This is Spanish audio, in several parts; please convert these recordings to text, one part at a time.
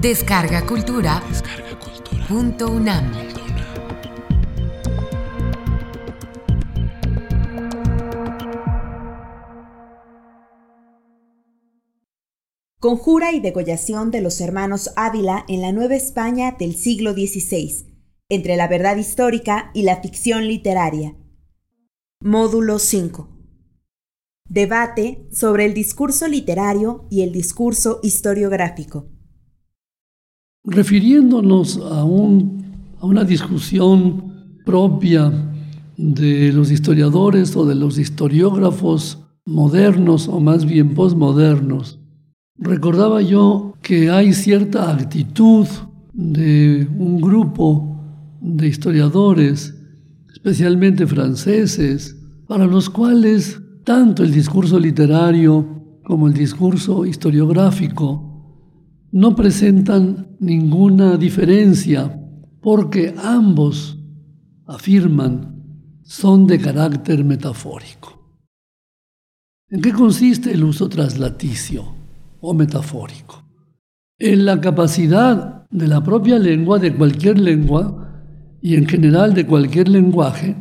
Descarga Cultura. .unam. Conjura y degollación de los hermanos Ávila en la Nueva España del siglo XVI, entre la verdad histórica y la ficción literaria. Módulo 5. Debate sobre el discurso literario y el discurso historiográfico. Refiriéndonos a una discusión propia de los historiadores o de los historiógrafos modernos o más bien posmodernos, recordaba yo que hay cierta actitud de un grupo de historiadores, especialmente franceses, para los cuales tanto el discurso literario como el discurso historiográfico no presentan ninguna diferencia, porque ambos, afirman, son de carácter metafórico. ¿En qué consiste el uso traslaticio o metafórico? En la capacidad de la propia lengua, de cualquier lengua, y en general de cualquier lenguaje,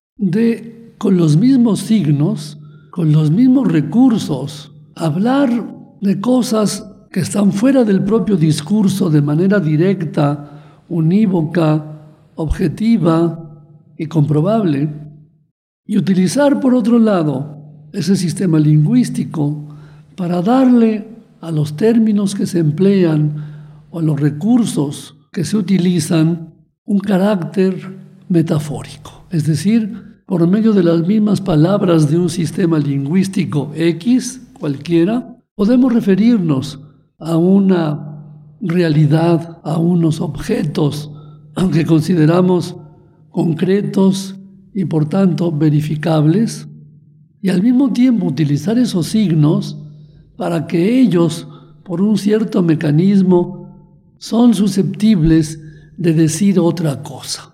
de, con los mismos signos, con los mismos recursos, hablar de cosas que están fuera del propio discurso de manera directa, unívoca, objetiva y comprobable, y utilizar, por otro lado, ese sistema lingüístico para darle a los términos que se emplean o a los recursos que se utilizan un carácter metafórico, es decir, por medio de las mismas palabras de un sistema lingüístico X, cualquiera, podemos referirnos a una realidad, a unos objetos que consideramos concretos y por tanto verificables, y al mismo tiempo utilizar esos signos para que ellos, por un cierto mecanismo, son susceptibles de decir otra cosa.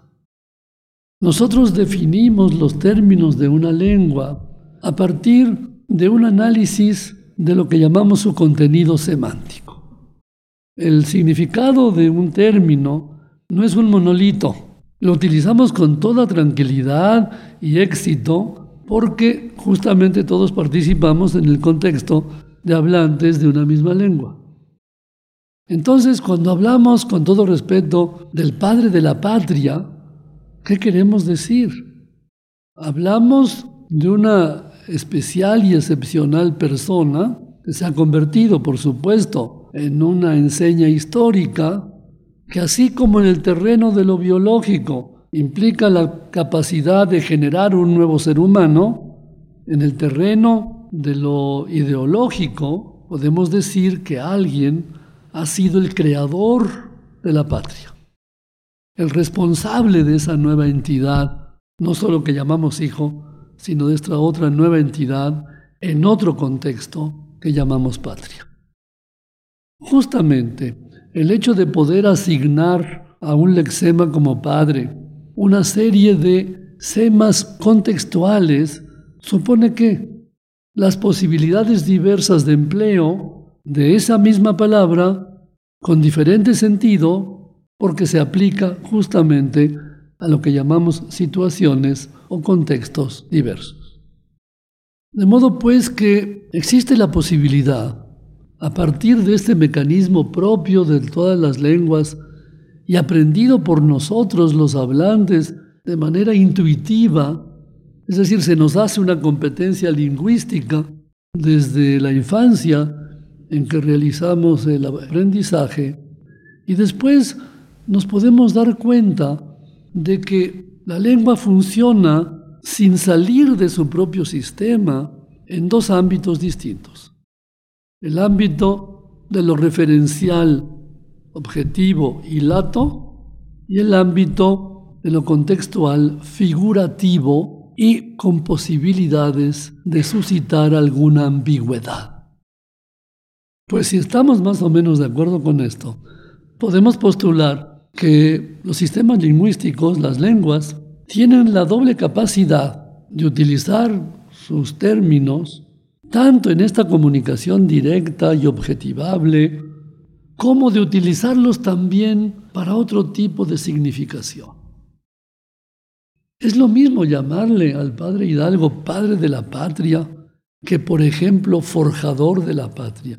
Nosotros definimos los términos de una lengua a partir de un análisis de lo que llamamos su contenido semántico. El significado de un término no es un monolito. Lo utilizamos con toda tranquilidad y éxito porque justamente todos participamos en el contexto de hablantes de una misma lengua. Entonces, cuando hablamos con todo respeto del padre de la patria, ¿qué queremos decir? Hablamos de una especial y excepcional persona que se ha convertido, por supuesto, en una enseña histórica que, así como en el terreno de lo biológico implica la capacidad de generar un nuevo ser humano, en el terreno de lo ideológico podemos decir que alguien ha sido el creador de la patria, el responsable de esa nueva entidad, no solo que llamamos hijo, sino de esta otra nueva entidad en otro contexto que llamamos patria. Justamente el hecho de poder asignar a un lexema como padre una serie de semas contextuales supone que las posibilidades diversas de empleo de esa misma palabra con diferente sentido porque se aplica justamente a lo que llamamos situaciones o contextos diversos. De modo pues que existe la posibilidad, a partir de este mecanismo propio de todas las lenguas y aprendido por nosotros los hablantes de manera intuitiva, es decir, se nos hace una competencia lingüística desde la infancia en que realizamos el aprendizaje y después nos podemos dar cuenta de que la lengua funciona sin salir de su propio sistema en dos ámbitos distintos. El ámbito de lo referencial, objetivo y lato, y el ámbito de lo contextual, figurativo y con posibilidades de suscitar alguna ambigüedad. Pues si estamos más o menos de acuerdo con esto, podemos postular que los sistemas lingüísticos, las lenguas, tienen la doble capacidad de utilizar sus términos tanto en esta comunicación directa y objetivable como de utilizarlos también para otro tipo de significación. Es lo mismo llamarle al padre Hidalgo padre de la patria que, por ejemplo, forjador de la patria.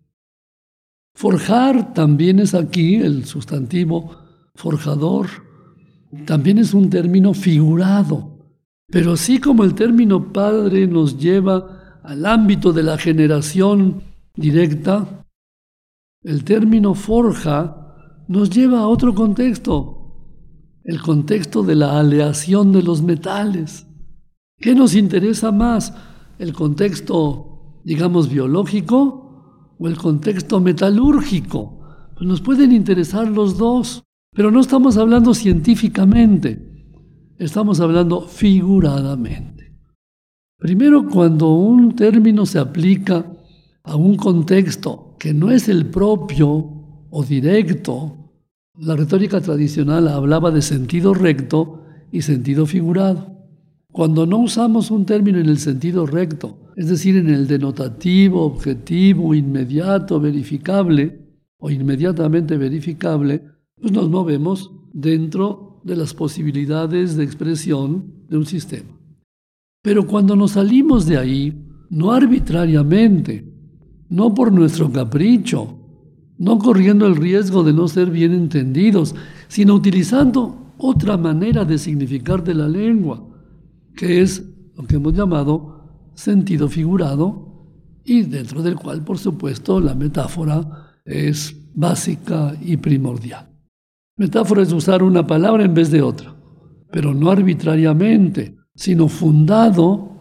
Forjar también es aquí, el sustantivo forjador, también es un término figurado, pero así como el término padre nos lleva al ámbito de la generación directa, el término forja nos lleva a otro contexto, el contexto de la aleación de los metales. ¿Qué nos interesa más? ¿El contexto, digamos, biológico o el contexto metalúrgico? Pues nos pueden interesar los dos, pero no estamos hablando científicamente, estamos hablando figuradamente. Primero, cuando un término se aplica a un contexto que no es el propio o directo, la retórica tradicional hablaba de sentido recto y sentido figurado. Cuando no usamos un término en el sentido recto, es decir, en el denotativo, objetivo, inmediato, verificable o inmediatamente verificable, pues nos movemos dentro de las posibilidades de expresión de un sistema. Pero cuando nos salimos de ahí, no arbitrariamente, no por nuestro capricho, no corriendo el riesgo de no ser bien entendidos, sino utilizando otra manera de significar de la lengua, que es lo que hemos llamado sentido figurado, y dentro del cual, por supuesto, la metáfora es básica y primordial. Metáfora es usar una palabra en vez de otra, pero no arbitrariamente, sino fundados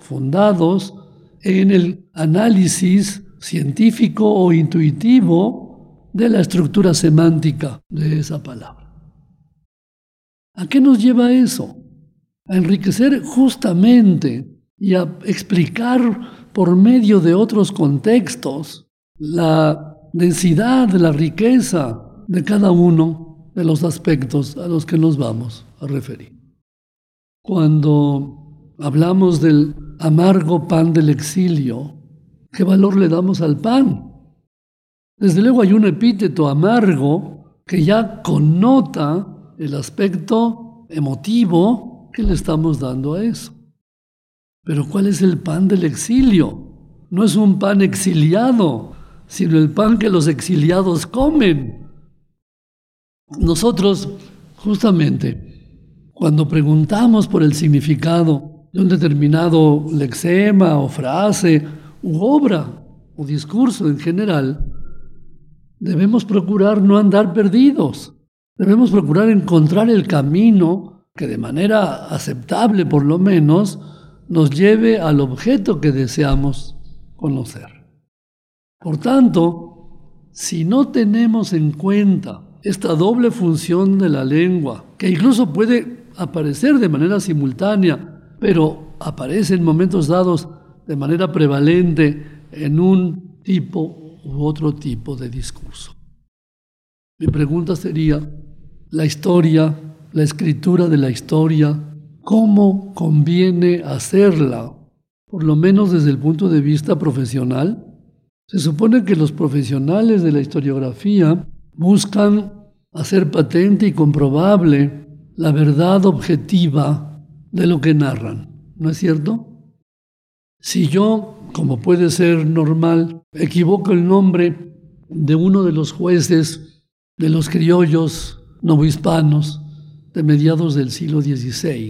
en el análisis científico o intuitivo de la estructura semántica de esa palabra. ¿A qué nos lleva eso? A enriquecer justamente y a explicar por medio de otros contextos la densidad, la riqueza de cada uno de los aspectos a los que nos vamos a referir. Cuando hablamos del amargo pan del exilio, ¿qué valor le damos al pan? Desde luego hay un epíteto amargo que ya connota el aspecto emotivo que le estamos dando a eso. Pero ¿cuál es el pan del exilio? No es un pan exiliado, sino el pan que los exiliados comen. Nosotros, justamente, cuando preguntamos por el significado de un determinado lexema o frase u obra o discurso en general, debemos procurar no andar perdidos. Debemos procurar encontrar el camino que de manera aceptable, por lo menos, nos lleve al objeto que deseamos conocer. Por tanto, si no tenemos en cuenta esta doble función de la lengua, que incluso puede aparecer de manera simultánea, pero aparece en momentos dados de manera prevalente en un tipo u otro tipo de discurso. Mi pregunta sería, la historia, la escritura de la historia, ¿cómo conviene hacerla? Por lo menos desde el punto de vista profesional. Se supone que los profesionales de la historiografía buscan hacer patente y comprobable la verdad objetiva de lo que narran, ¿no es cierto? Si yo, como puede ser normal, equivoco el nombre de uno de los jueces de los criollos novohispanos de mediados del siglo XVI,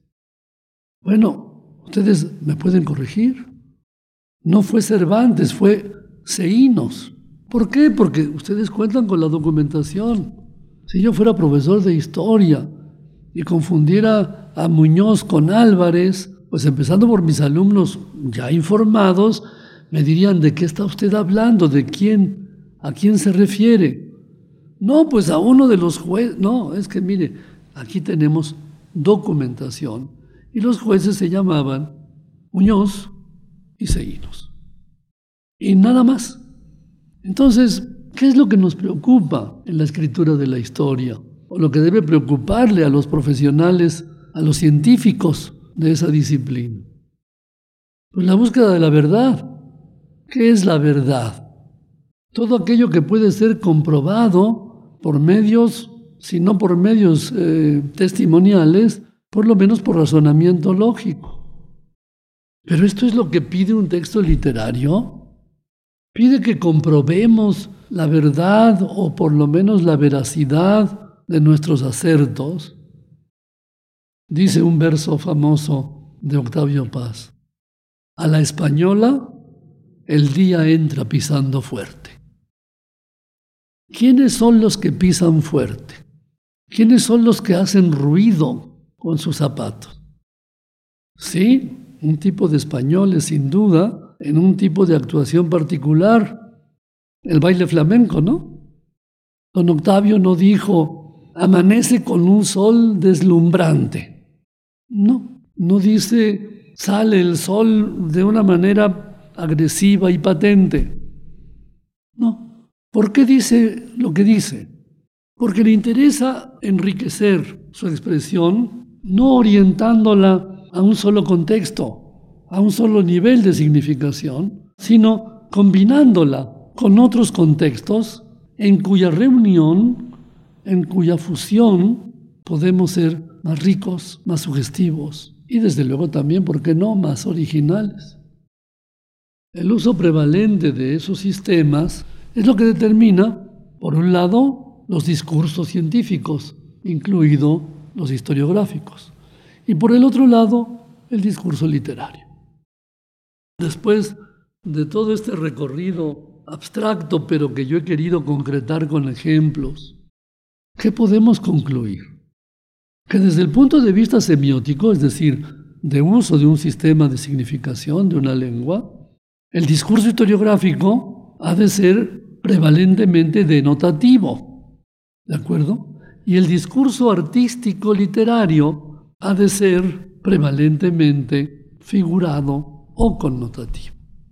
bueno, ustedes me pueden corregir. No fue Cervantes, fue Seínos. ¿Por qué? Porque ustedes cuentan con la documentación. Si yo fuera profesor de historia y confundiera a Muñoz con Álvarez, pues empezando por mis alumnos ya informados, me dirían, ¿de qué está usted hablando? ¿De quién? ¿A quién se refiere? No, pues a uno de los jueces. No, es que mire, aquí tenemos documentación y los jueces se llamaban Muñoz y Seínos. Y nada más. Entonces, ¿qué es lo que nos preocupa en la escritura de la historia? O lo que debe preocuparle a los profesionales, a los científicos de esa disciplina. Pues la búsqueda de la verdad. ¿Qué es la verdad? todo aquello que puede ser comprobado por medios, si no por medios testimoniales, por lo menos por razonamiento lógico. Pero esto es lo que pide un texto literario. Pide que comprobemos la verdad o por lo menos la veracidad de nuestros acertos. Dice un verso famoso de Octavio Paz: a la española el día entra pisando fuerte. ¿Quiénes son los que pisan fuerte? ¿Quiénes son los que hacen ruido con sus zapatos? Sí, un tipo de españoles, sin duda, en un tipo de actuación particular, el baile flamenco, ¿no? Don Octavio no dijo, amanece con un sol deslumbrante. No dice, sale el sol de una manera agresiva y patente. No. ¿Por qué dice lo que dice? Porque le interesa enriquecer su expresión, no orientándola a un solo contexto, a un solo nivel de significación, sino combinándola con otros contextos en cuya reunión, en cuya fusión, podemos ser más ricos, más sugestivos y desde luego también, ¿por qué no?, más originales. El uso prevalente de esos sistemas es lo que determina, por un lado, los discursos científicos, incluidos los historiográficos, y por el otro lado, el discurso literario. Después de todo este recorrido abstracto, pero que yo he querido concretar con ejemplos, ¿qué podemos concluir? Que desde el punto de vista semiótico, es decir, de uso de un sistema de significación de una lengua, el discurso historiográfico ha de ser prevalentemente denotativo, ¿de acuerdo? Y el discurso artístico literario ha de ser prevalentemente figurado o connotativo.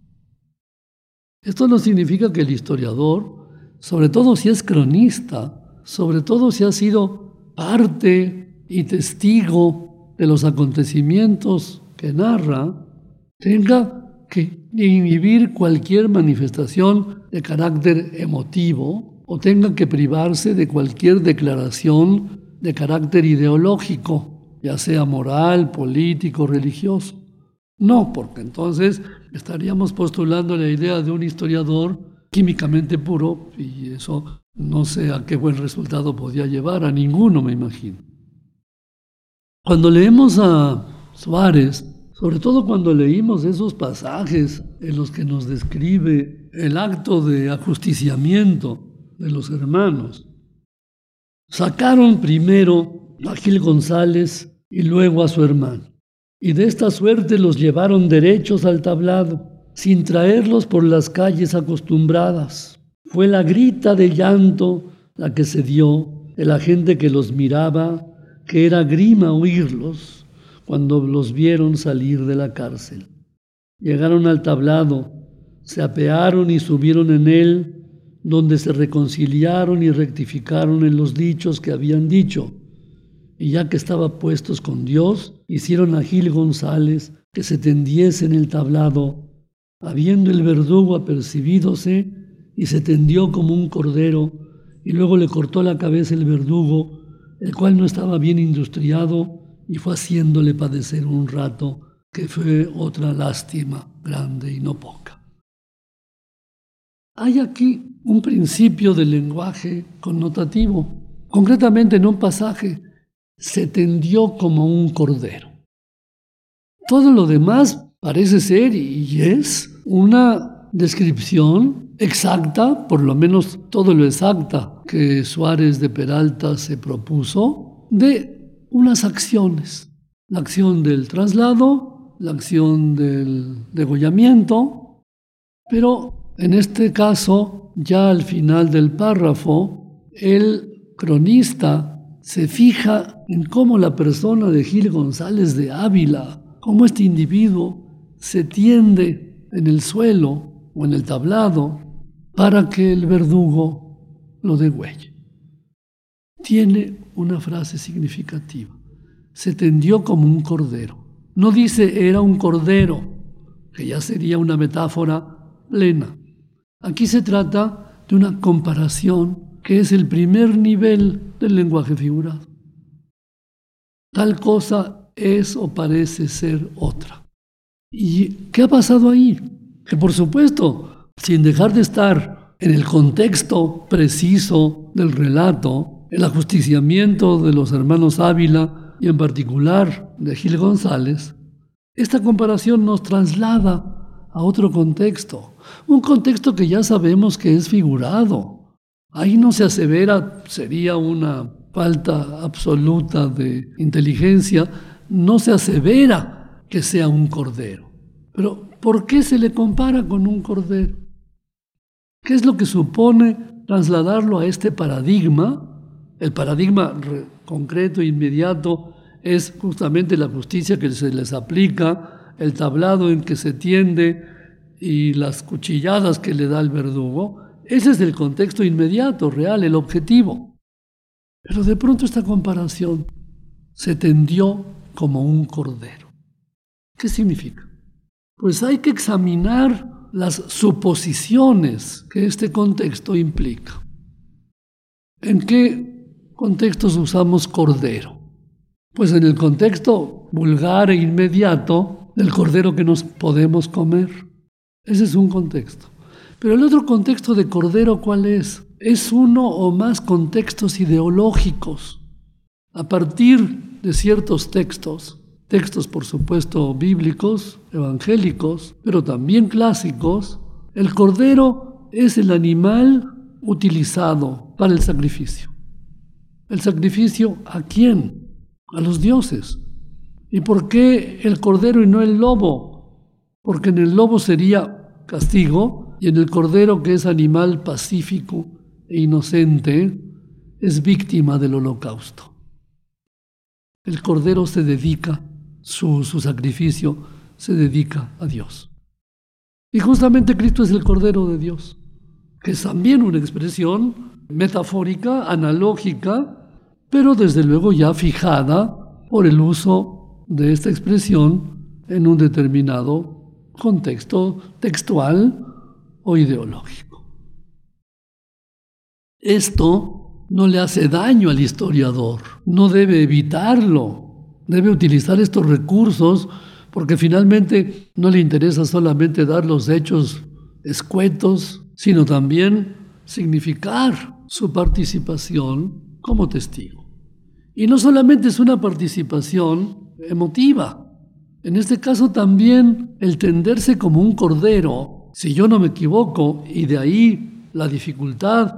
Esto no significa que el historiador, sobre todo si es cronista, sobre todo si ha sido parte y testigo de los acontecimientos que narra, tenga que inhibir cualquier manifestación de carácter emotivo o tenga que privarse de cualquier declaración de carácter ideológico, ya sea moral, político, religioso. No, porque entonces estaríamos postulando la idea de un historiador químicamente puro y eso no sé a qué buen resultado podía llevar, a ninguno me imagino. Cuando leemos a Suárez, sobre todo cuando leímos esos pasajes en los que nos describe el acto de ajusticiamiento de los hermanos, sacaron primero a Gil González y luego a su hermano, y de esta suerte los llevaron derechos al tablado, sin traerlos por las calles acostumbradas. Fue la grita de llanto la que se dio de la gente que los miraba, que era grima oírlos, cuando los vieron salir de la cárcel. Llegaron al tablado, se apearon y subieron en él, donde se reconciliaron y rectificaron en los dichos que habían dicho. Y ya que estaban puestos con Dios, hicieron a Gil González que se tendiese en el tablado, habiendo el verdugo apercibídose, y se tendió como un cordero, y luego le cortó la cabeza el verdugo, el cual no estaba bien industriado, y fue haciéndole padecer un rato, que fue otra lástima grande y no poca. Hay aquí un principio del lenguaje connotativo, concretamente en un pasaje, se tendió como un cordero. Todo lo demás parece ser y es una descripción exacta, por lo menos todo lo exacta que Suárez de Peralta se propuso, de unas acciones, la acción del traslado, la acción del degollamiento, pero en este caso, ya al final del párrafo, el cronista se fija en cómo la persona de Gil González de Ávila, cómo este individuo se tiende en el suelo o en el tablado para que el verdugo lo degüelle. Tiene una frase significativa. Se tendió como un cordero. No dice era un cordero, que ya sería una metáfora plena. Aquí se trata de una comparación que es el primer nivel del lenguaje figurado. Tal cosa es o parece ser otra. ¿Y qué ha pasado ahí? Que por supuesto, sin dejar de estar en el contexto preciso del relato, el ajusticiamiento de los hermanos Ávila y en particular de Gil González, esta comparación nos traslada a otro contexto, un contexto que ya sabemos que es figurado. Ahí no se asevera, sería una falta absoluta de inteligencia, no se asevera que sea un cordero. Pero ¿por qué se le compara con un cordero? ¿Qué es lo que supone trasladarlo a este paradigma? El paradigma concreto e inmediato es justamente la justicia que se les aplica, el tablado en que se tiende y las cuchilladas que le da el verdugo. Ese es el contexto inmediato, real, el objetivo. Pero de pronto esta comparación se tendió como un cordero. ¿Qué significa? Pues hay que examinar las suposiciones que este contexto implica. ¿En qué contextos usamos cordero? Pues en el contexto vulgar e inmediato del cordero que nos podemos comer. Ese es un contexto. Pero el otro contexto de cordero, ¿cuál es? Es uno o más contextos ideológicos. A partir de ciertos textos por supuesto bíblicos, evangélicos, pero también clásicos, el cordero es el animal utilizado para el sacrificio. ¿El sacrificio a quién? A los dioses. ¿Y por qué el cordero y no el lobo? Porque en el lobo sería castigo y en el cordero, que es animal pacífico e inocente, es víctima del holocausto. El cordero se dedica, su sacrificio se dedica a Dios. Y justamente Cristo es el Cordero de Dios, que es también una expresión metafórica, analógica, pero desde luego ya fijada por el uso de esta expresión en un determinado contexto textual o ideológico. Esto no le hace daño al historiador, no debe evitarlo, debe utilizar estos recursos porque finalmente no le interesa solamente dar los hechos escuetos, sino también significar su participación como testigo. Y no solamente es una participación emotiva, en este caso también el tenderse como un cordero, si yo no me equivoco, y de ahí la dificultad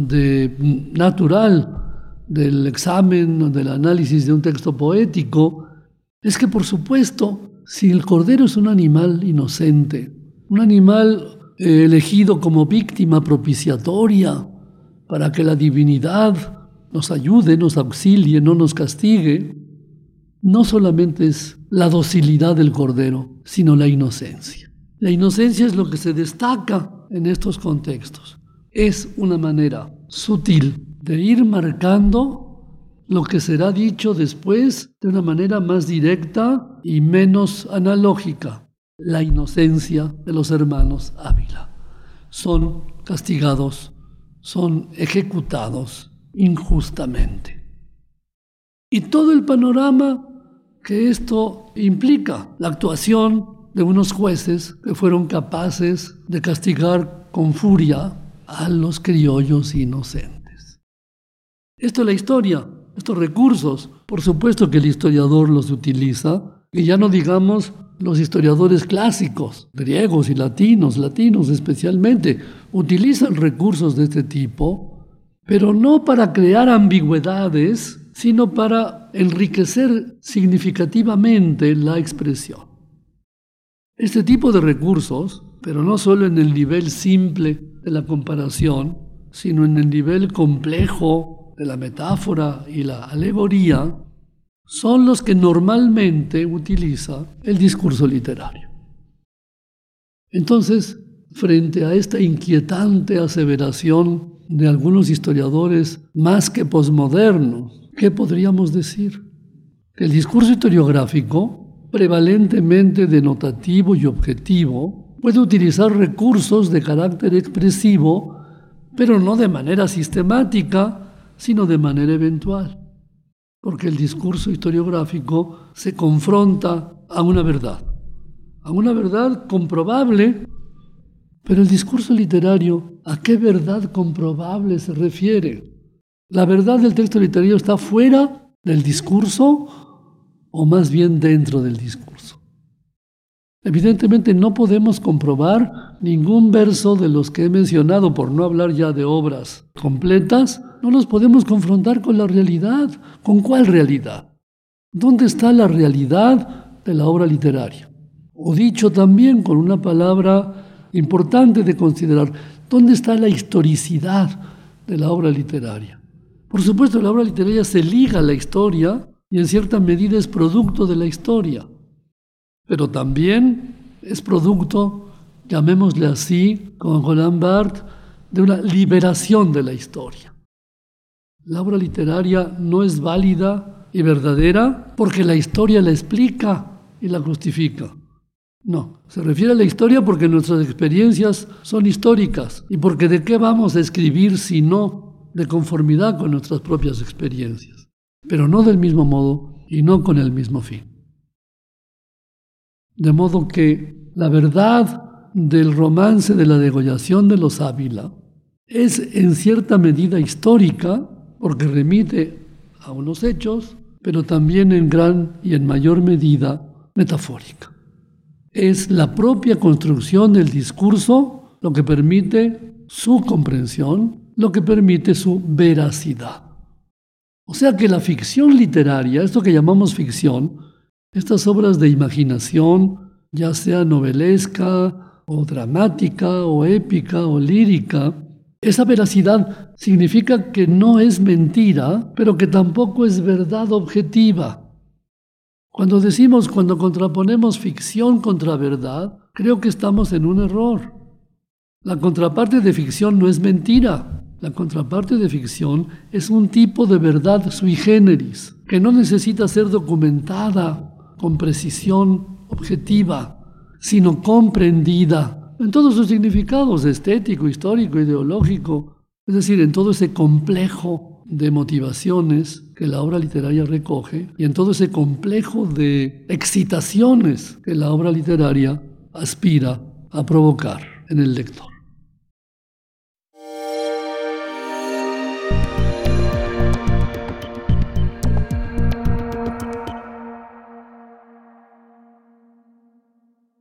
natural del examen, del análisis de un texto poético, es que por supuesto, si el cordero es un animal inocente, un animal elegido como víctima propiciatoria para que la divinidad nos ayude, nos auxilie, no nos castigue, no solamente es la docilidad del cordero, sino la inocencia. La inocencia es lo que se destaca en estos contextos. Es una manera sutil de ir marcando lo que será dicho después de una manera más directa y menos analógica. La inocencia de los hermanos Ávila. Son castigados, son ejecutados injustamente. Y todo el panorama que esto implica, la actuación de unos jueces que fueron capaces de castigar con furia a los criollos inocentes. Esto es la historia, estos recursos, por supuesto que el historiador los utiliza, y ya no digamos los historiadores clásicos, griegos y latinos especialmente, utilizan recursos de este tipo, pero no para crear ambigüedades, sino para enriquecer significativamente la expresión. Este tipo de recursos, pero no solo en el nivel simple de la comparación, sino en el nivel complejo de la metáfora y la alegoría, son los que normalmente utiliza el discurso literario. Entonces, frente a esta inquietante aseveración de algunos historiadores más que posmodernos, ¿qué podríamos decir? Que el discurso historiográfico, prevalentemente denotativo y objetivo, puede utilizar recursos de carácter expresivo pero no de manera sistemática, sino de manera eventual, porque el discurso historiográfico se confronta a una verdad comprobable, pero el discurso literario, ¿a qué verdad comprobable se refiere? ¿La verdad del texto literario está fuera del discurso o más bien dentro del discurso? Evidentemente no podemos comprobar ningún verso de los que he mencionado, por no hablar ya de obras completas, no los podemos confrontar con la realidad. ¿Con cuál realidad? ¿Dónde está la realidad de la obra literaria? O dicho también con una palabra importante de considerar, ¿dónde está la historicidad de la obra literaria? Por supuesto, la obra literaria se liga a la historia y en cierta medida es producto de la historia, pero también es producto, llamémosle así, como Roland Barthes, de una liberación de la historia. La obra literaria no es válida y verdadera porque la historia la explica y la justifica. No, se refiere a la historia porque nuestras experiencias son históricas y porque ¿de qué vamos a escribir si no de conformidad con nuestras propias experiencias? Pero no del mismo modo y no con el mismo fin. De modo que la verdad del romance de la degollación de los Ávila es en cierta medida histórica porque remite a unos hechos, pero también en gran y en mayor medida metafórica. Es la propia construcción del discurso lo que permite su comprensión, lo que permite su veracidad. O sea que la ficción literaria, esto que llamamos ficción, estas obras de imaginación, ya sea novelesca o dramática o épica o lírica, esa veracidad significa que no es mentira, pero que tampoco es verdad objetiva. Cuando contraponemos ficción contra verdad, creo que estamos en un error. La contraparte de ficción no es mentira. La contraparte de ficción es un tipo de verdad sui generis, que no necesita ser documentada con precisión objetiva, sino comprendida en todos sus significados, estético, histórico, ideológico, es decir, en todo ese complejo de motivaciones que la obra literaria recoge y en todo ese complejo de excitaciones que la obra literaria aspira a provocar en el lector.